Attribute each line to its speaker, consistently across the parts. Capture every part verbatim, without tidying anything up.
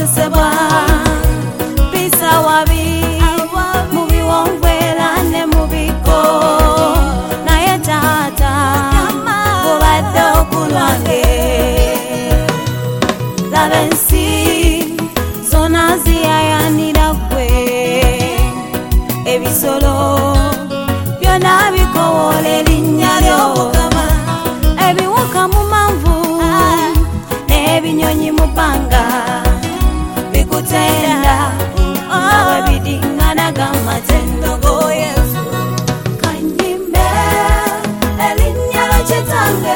Speaker 1: kozesebwa pisa wabi mubi wongwera ne mubiko naye tata obadde okulwange labensi zona ziyayanira gwe ebisolo byona bikowola erinnya lyo ebiwuka mu manvu n'ebinyonyi mu bbanga bikutenda awe bidinganaga matendo go Yesu kanyimbe erinnya lyo kitange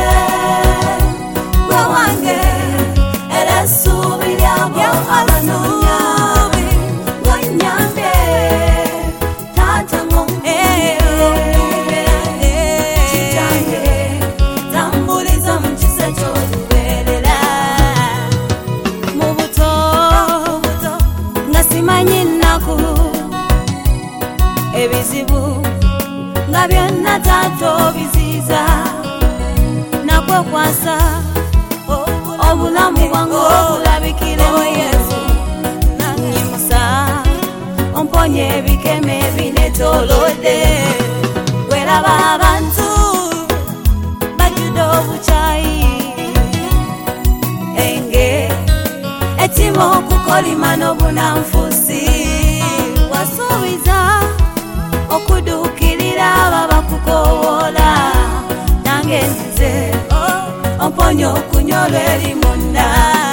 Speaker 1: gwe wange era essuubi lyabo abanoonya ng'onnyambe taata ng'omukumbe kitange tambuliza mu kisa ky'olubeerera mu buto nga simanyi nnaku ebizibu nga byonna taata obiziiza nakwekwasa obulamu bwange obulabikiremu Yesu nyimusa omponye ebikeme ebinetoolodde weraba abantu bajjudde obukyayi enge etima okukolima n'obunanfuusi wasuubiza okuduukirira ababakukowoola nange nzize omponye okunyolwa eri munda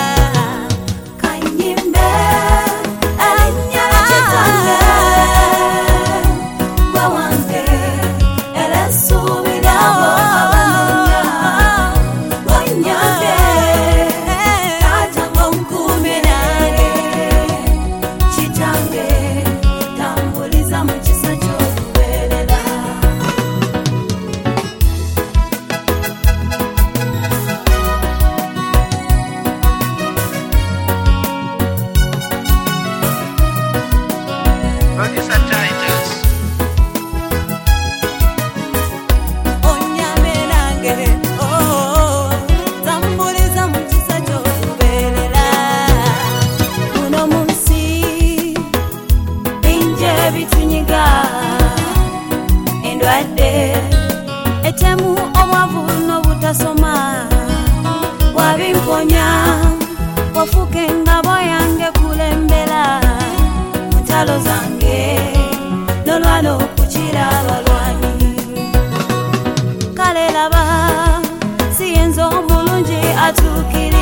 Speaker 1: kanyimbe erinnya lyo kitange gwe wange era essuubi lyabo abanoonya ng'onnyambe taata ng'onkuumye nange kitange tambuliza mu kisa ky'olubeerera
Speaker 2: Producer Titus.
Speaker 1: onyame nange oh, tambuliza mu kisa ky'olubeerera muno mu nsi bingi ebitunyiga endwadde etemu obwavu n'obutasoma wabimponya wafuuka engabo yange kulembera mutalo zange nolwala okukira abalwanyi kale laba siyinza omulungi atuukira